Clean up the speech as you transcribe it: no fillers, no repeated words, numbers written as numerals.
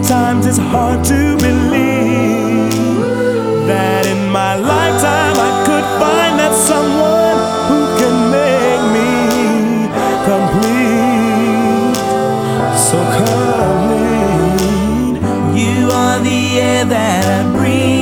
Sometimes it's hard to believe that in my lifetime I could find that someone who can make me complete, so complete. You are the air that I breathe.